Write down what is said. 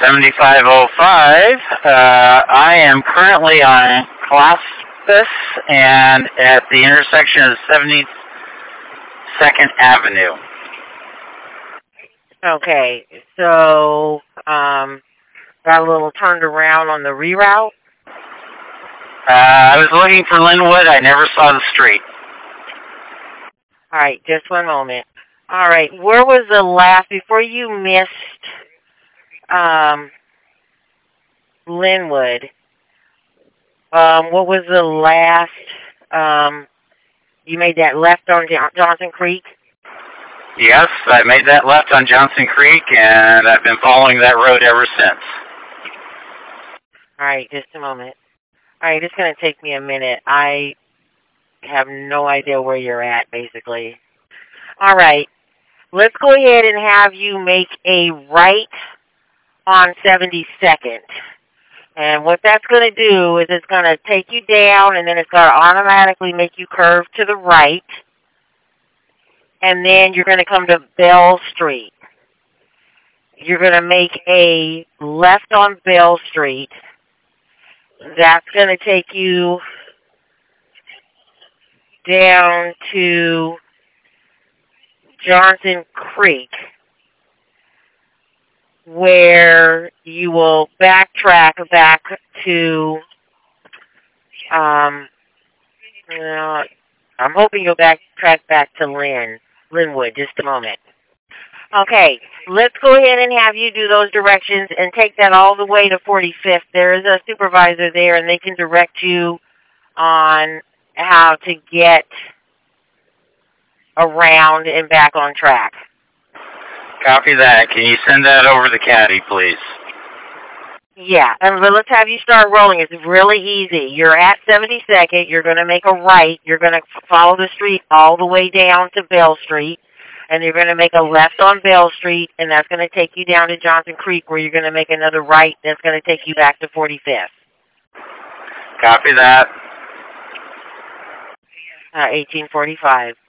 7505. I am currently on Colossus and at the intersection of 72nd Avenue. Okay, so got a little turned around on the reroute. I was looking for Linwood. I never saw the street. All right, just one moment. All right, where was the last, before you missed Linwood, what was the last, you made that left on Johnson Creek? Yes, I made that left on Johnson Creek, and I've been following that road ever since. All right, just a moment. All right, it's going to take me a minute. I have no idea where you're at, basically. All right, let's go ahead and have you make a right on 72nd. And what that's going to do is it's going to take you down, and then it's going to automatically make you curve to the right. And then you're going to come to Bell Street. You're going to make a left on Bell Street. That's going to take you down to Johnson Creek, where you will backtrack back to, I'm hoping you'll backtrack back to Linwood. Just a moment. Okay, let's go ahead and have you do those directions and take that all the way to 45th. There is a supervisor there, and they can direct you on how to get around and back on track. Copy that. Can you send that over to Caddy, please? Yeah, and let's have you start rolling. It's really easy. You're at 72nd. You're going to make a right. You're going to follow the street all the way down to Bell Street. And you're going to make a left on Bell Street, and that's going to take you down to Johnson Creek, where you're going to make another right. That's going to take you back to 45th. Copy that. 1845.